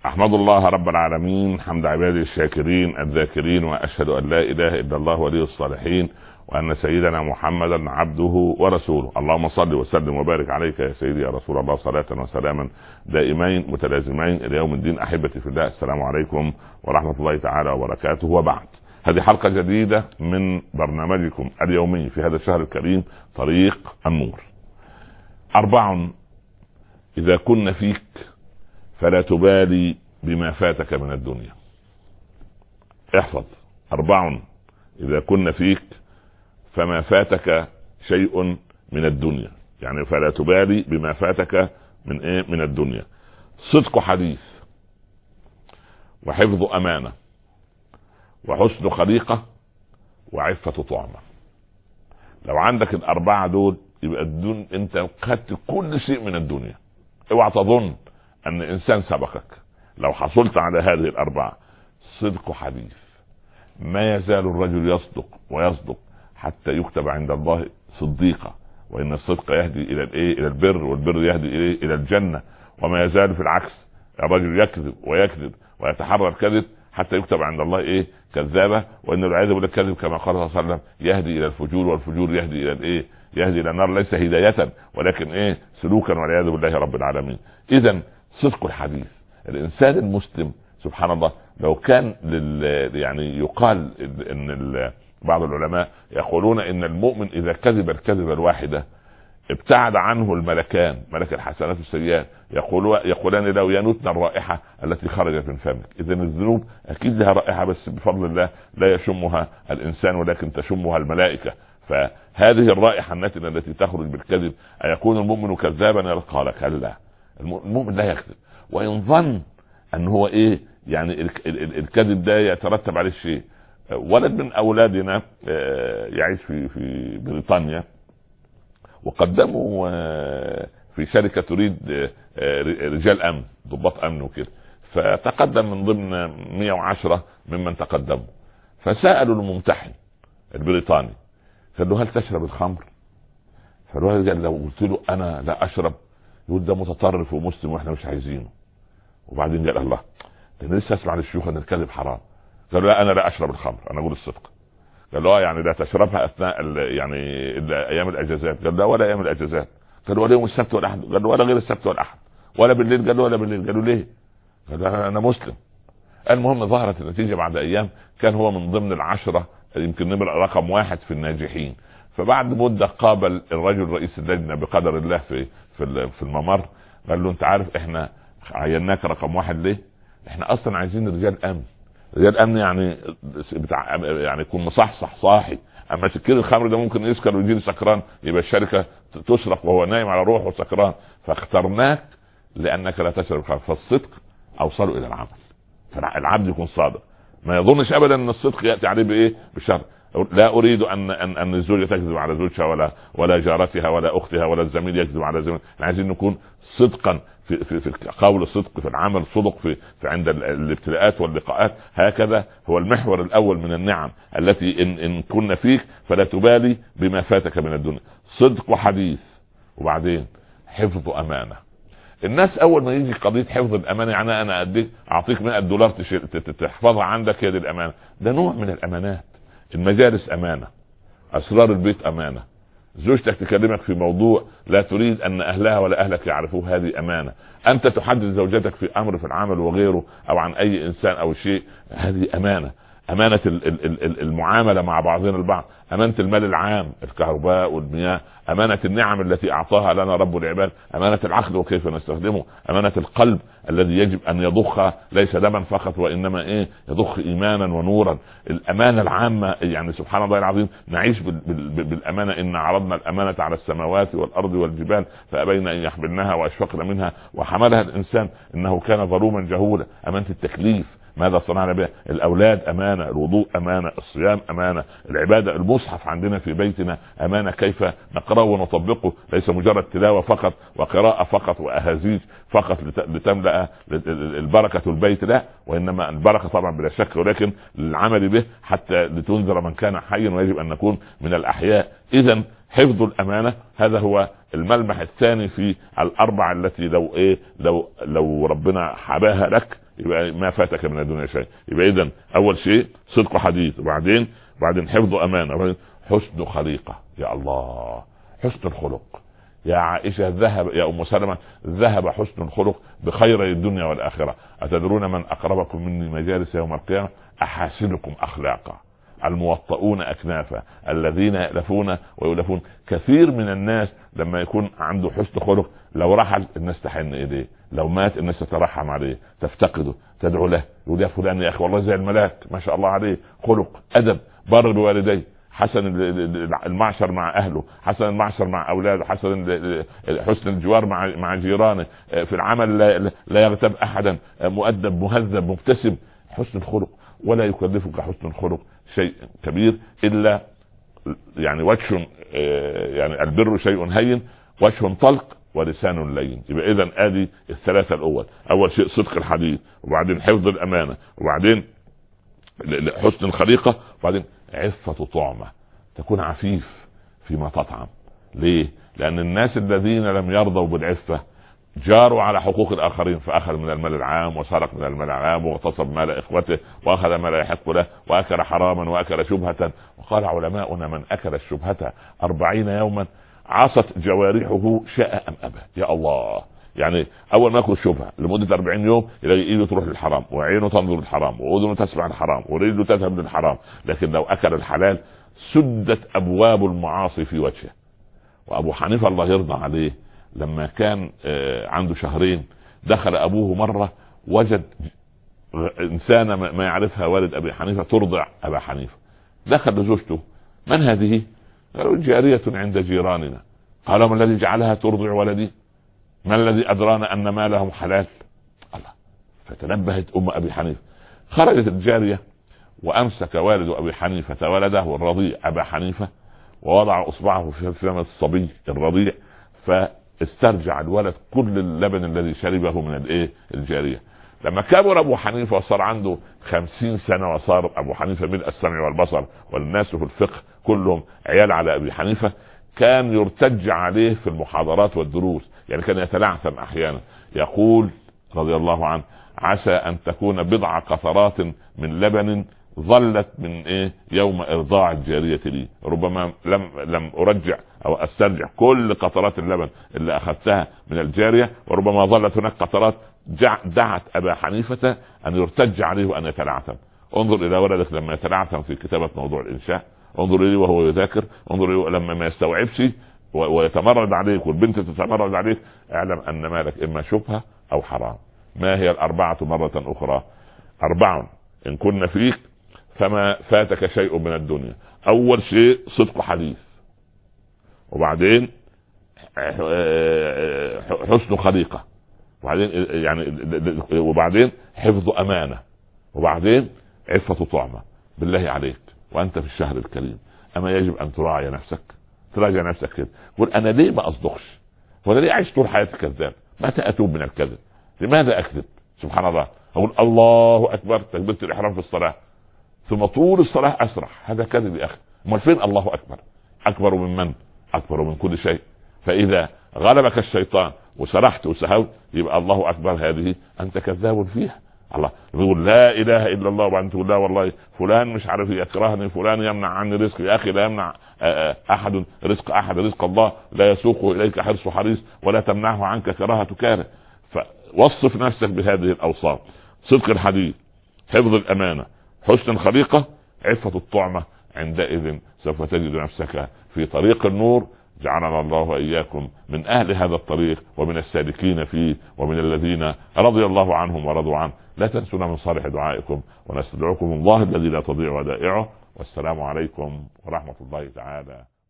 أحمد الله رب العالمين حمد عباده الشاكرين الذاكرين، وأشهد أن لا إله إلا الله ولي الصالحين، وأن سيدنا محمدا عبده ورسوله. اللهم صل وسلم وبارك عليك يا سيدي يا رسول الله، صلاة وسلاما دائمين متلازمين إلى يوم الدين. أحبتي في الله، السلام عليكم ورحمة الله تعالى وبركاته. وبعد، هذه حلقة جديدة من برنامجكم اليومي في هذا الشهر الكريم، طريق النور. 4 إذا كن فيك فلا تبالي بما فاتك من الدنيا. احفظ: 4 إذا كن فيك فما فاتك شيء من الدنيا، يعني فلا تبالي بما فاتك من الدنيا. صدق حديث، وحفظ أمانة، وحسن خليقة، وعفة طعمة. لو عندك ال4 دول يبقى انت خدت كل شيء من الدنيا. اوعى تظن ان انسان سبقك. لو حصلت على هذه ال4: صدق حديث، ما يزال الرجل يصدق ويصدق حتى يكتب عند الله صديقا، وان الصدق يهدي الى البر، والبر يهدي الى الجنة. وما يزال في العكس، الرجل يكذب ويكذب ويتحرى الكذب حتى يكتب عند الله كذابة، وان العياذ بالله الكذب كما قال صلى الله عليه وسلم يهدي الى الفجور، والفجور يهدي الى يهدي الى النار، ليس هداية ولكن سلوكا، والعياذ بالله رب العالمين. اذا صدق الحديث. الانسان المسلم سبحان الله لو كان يعني يقال ان بعض العلماء يقولون ان المؤمن اذا كذب الكذبة الواحدة ابتعد عنه الملكان، ملك الحسنات والسيئات، يقولان له يا نتن الرائحة التي خرجت من فمك. اذا الذنوب اكيد لها رائحة، بس بفضل الله لا يشمها الانسان ولكن تشمها الملائكة. فهذه الرائحة النتنة التي تخرج بالكذب، أيكون المؤمن كذابا؟ قال كلا، المؤمن لا يكذب. وإن ظن أن هو يعني الكذب ده يترتب عليه شيء. ولد من أولادنا يعيش في بريطانيا، وقدموا في شركة تريد رجال أمن، ضباط أمن وكده، فتقدم من ضمن 110 ممن تقدموا، فسألوا الممتحن البريطاني، قال له هل تشرب الخمر؟ فالولد قال لو قلت له انا لا اشرب يقول ده متطرف ومسلم واحنا مش عايزينه. وبعدين قال الله، ده لسه اسمع للشيوخ ان الكذب حرام. قال له لا، انا لا اشرب الخمر، انا اقول الصدق. قال له يعني لا تشربها اثناء يعني ايام الاجازات؟ قال لا، ولا ايام الاجازات. قال له ولا يوم السبت والاحد؟ قال له ولا غير السبت والاحد. ولا بالليل؟ قال له ولا بالليل. قال له ليه؟ قال له انا مسلم. المهم ظهرت النتيجة بعد ايام، كان هو من ضمن ال10 يمكن نمر رقم 1 في الناجحين. فبعد مدة قابل الرجل رئيس اللجنة بقدر الله في الممر، قال له انت عارف احنا عيناك رقم 1 ليه؟ احنا اصلا عايزين رجال امن. رجال امن يعني يكون مصحصح صاحي، اما سكين الخمر ده ممكن يسكر ويجي سكران، يبقى الشركة تسرق وهو نايم على روحه سكران. فاخترناك لانك لا تشرب الخمر. فالصدق اوصله الى العمل، فالعبد يكون صادق، ما يظنش ابدا ان الصدق ياتي عليه بالشر. لا اريد ان الزوجه تكذب على زوجها ولا جارتها ولا اختها ولا الزميل يكذب على زميل. عايزين نكون صدقا في القول، صدق في العمل، صدق في عند الابتلاءات واللقاءات. هكذا هو المحور الاول من النعم التي ان كنا فيك فلا تبالي بما فاتك من الدنيا. صدق وحديث، وبعدين حفظ امانه. الناس اول ما يجي قضيه حفظ الامانه، يعني انا اعطيك $100 تحفظها عندك، هي دي الامانه. ده نوع من الامانات. المجالس امانه، اسرار البيت امانه، زوجتك تكلمك في موضوع لا تريد ان اهلها ولا اهلك يعرفوه، هذه امانه. انت تحدث زوجتك في امر في العمل وغيره او عن اي انسان او شيء، هذه امانه. امانة المعاملة مع بعضنا البعض، امانة المال العام، الكهرباء والمياه، امانة النعم التي اعطاها لنا رب العباد، امانة العقل وكيف نستخدمه، امانة القلب الذي يجب ان يضخ ليس دما فقط وانما يضخ ايمانا ونورا. الامانة العامة، يعني سبحان الله العظيم نعيش بالامانة. ان عرضنا الامانة على السماوات والارض والجبال فابين ان يحملنها واشفقن منها وحملها الانسان انه كان ظلوما جهولا. امانة التكليف، ماذا صنعنا بها؟ الاولاد امانه، الوضوء امانه، الصيام امانه، العباده، المصحف عندنا في بيتنا امانه، كيف نقراه ونطبقه، ليس مجرد تلاوه فقط وقراءه فقط واهازيج فقط لتملا البركه البيت، لا، وانما البركه طبعا بلا شك، ولكن للعمل به حتى لتنذر من كان حيا، ويجب ان نكون من الاحياء. اذا حفظ الامانه هذا هو الملمح الثاني في ال4 التي لو ربنا حباها لك يبقى ما فاتك من الدنيا شيء. يبقى اذا اول شيء صدق حديث، وبعدين حفظ امانه، وبعدين حسن خليقه. يا الله، حسن الخلق. يا عائشه يا ام سلمة ذهب حسن الخلق بخير الدنيا والاخره. اتدرون من اقربكم مني مجالس يوم القيامه؟ احاسنكم اخلاقا الموطؤون اكنافا الذين يألفون ويؤلفون. كثير من الناس لما يكون عنده حسن خلق لو رحل الناس تحن اليه، لو مات الناس تترحم عليه، تفتقده، تدعو له، يقول يا فلان يا اخي والله زي الملاك ما شاء الله عليه، خلق، ادب، بر بوالديه، حسن المعشر مع اهله، حسن المعشر مع اولاده، حسن الجوار مع جيرانه، في العمل لا يغتاب احدا، مؤدب مهذب مبتسم. حسن الخلق. ولا يكلفك حسن الخلق شيء كبير الا يعني وجه، يعني البر شيء هين، وجه طلق، ولسان لين. يبقى اذا ادي الثلاثه الاول. اول شيء صدق الحديث، وبعدين حفظ الامانه، وبعدين حسن الخليقه، وبعدين عفه طعمه، تكون عفيف فيما تطعم. ليه؟ لان الناس الذين لم يرضوا بالعفه جاروا على حقوق الاخرين، فاخذ من المال العام، وسرق من المال العام، واغتصب مال اخوته، واخذ ما لا يحق له، واكل حراما، واكل شبهة. وقال علماؤنا من اكل الشبهة 40 يوما عصت جوارحه شاء ام ابى. يا الله، يعني اول ما ياكل الشبهه لمده 40 يوم يلاقي ايده تروح للحرام، وعينه تنظر للحرام، واذنه تسمع الحرام، ورجله تذهب للحرام. لكن لو اكل الحلال سدت ابواب المعاصي في وجهه. وابو حنيفه الله يرضى عليه لما كان عنده شهرين دخل ابوه مره وجد انسانه ما يعرفها والد ابي حنيفه ترضع ابا حنيفه. دخل لزوجته: من هذه؟ قالوا: جاريه عند جيراننا. قال: ما الذي جعلها ترضع ولدي؟ ما الذي ادرانا ان مالهم حلال؟ الله. فتنبهت ام ابي حنيفه، خرجت الجاريه وامسك والد ابي حنيفه ولده الرضيع ابا حنيفه، ووضع اصبعه في فم الصبي الرضيع، فاسترجع الولد كل اللبن الذي شربه من الجاريه. لما كبر ابو حنيفه وصار عنده 50 سنه، وصار ابو حنيفه ملء السمع والبصر، والناس في الفقه كلهم عيال على ابي حنيفه، كان يرتج عليه في المحاضرات والدروس، يعني كان يتلعثم احيانا. يقول رضي الله عنه: عسى ان تكون بضع قطرات من لبن ظلت من يوم ارضاع الجاريه لي، ربما لم ارجع او استرجع كل قطرات اللبن اللي اخذتها من الجاريه، وربما ظلت هناك قطرات دعت ابا حنيفه ان يرتج عليه وان يتلعثم. انظر الى ولدك لما يتلعثم في كتابه موضوع الانشاء، انظر اليه وهو يذاكر، انظر اليه لما ما يستوعبش ويتمرد عليك، والبنت تتمرد عليك، اعلم ان مالك اما شبهه او حرام. ما هي الاربعه مره اخرى؟ 4 ان كنا فيك فما فاتك شيء من الدنيا. اول شيء صدق حديث، وبعدين حسن خليقه، وبعدين حفظ امانه، وبعدين عفه طعمه. بالله عليك وانت في الشهر الكريم اما يجب ان تراعي نفسك، تراجع نفسك كده، قول: انا ليه ما اصدقش؟ وانا ليه عايش طول حياتي كذاب؟ متى اتوب من الكذب؟ لماذا اكذب؟ سبحان الله. اقول الله اكبر تكبيرة الاحرام في الصلاه، ثم طول الصلاه اسرح، هذا كذب يا اخي. امال فين الله اكبر؟ اكبر من اكبر من كل شيء. فاذا غلبك الشيطان وسرحت وسهوت يبقى الله اكبر هذه انت كذاب فيها. الله يقول لا اله الا الله، وبعدين تقول لا والله فلان مش عارف يكرهني، فلان يمنع عني رزق. يا اخي لا يمنع احد رزق احد، رزق الله لا يسوق اليك حرص حريص، ولا تمنعه عنك كراهة كاره. فوصف نفسك بهذه الاوصاف: صدق الحديث، حفظ الامانه، حسن الخليقه، عفة الطعمه. عندئذ سوف تجد نفسك في طريق النور. جعلنا الله وإياكم من أهل هذا الطريق ومن السالكين فيه ومن الذين رضي الله عنهم ورضوا عنه. لا تنسونا من صالح دعائكم، ونستدعوكم الله الذي لا تضيع ودائعه. والسلام عليكم ورحمة الله تعالى